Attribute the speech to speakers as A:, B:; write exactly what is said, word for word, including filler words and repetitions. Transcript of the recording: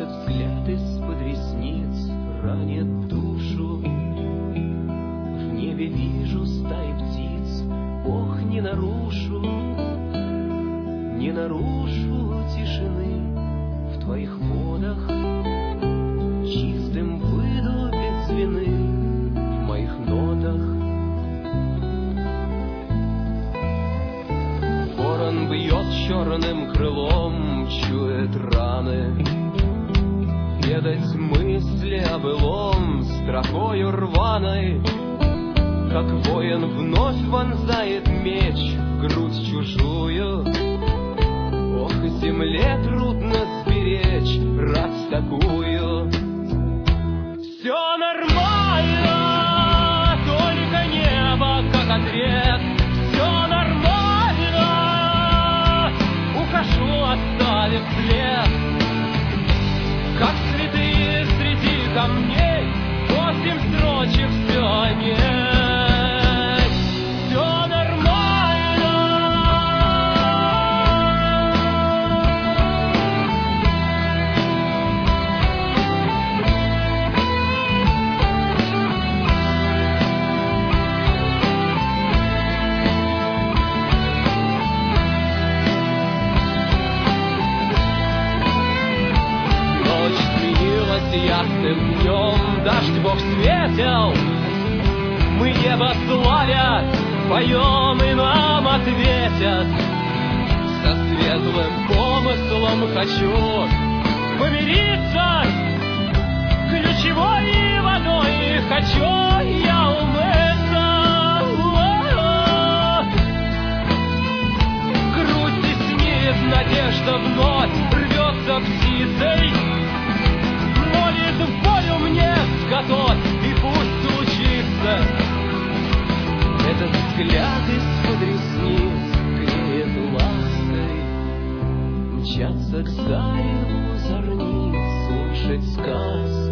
A: Этот взгляд из-под ресниц ранит душу. В небе вижу стаи птиц, ох, не нарушу, не нарушу тишины в твоих водах. Чистым выйду без вины в моих нотах. Ворон бьет черным крылом, чует раны. Ведать мысли о былом строкою рваной, как воин вновь вонзает меч в грудь чужую. Ох, земле трудно сберечь раз такую. Все нормально, только небо как ответ. Все нормально, ухожу, оставив след. Как цветы среди камней, восемь строчек все нет. Все нормально. Ночь сменилась ясным днем, дождь Бог светил. Мы небо славят, поем и нам ответят. Со светлым помыслом хочу помириться, ключевой водой хочу я умыться. О-о-о. Грудь теснит, надежда вновь рвется птицей. Молит в волю мне готовь, и пусть случится. Этот взгляд из-под ресниц греет лаской. Мчаться к зареву зорниц, слушать сказ.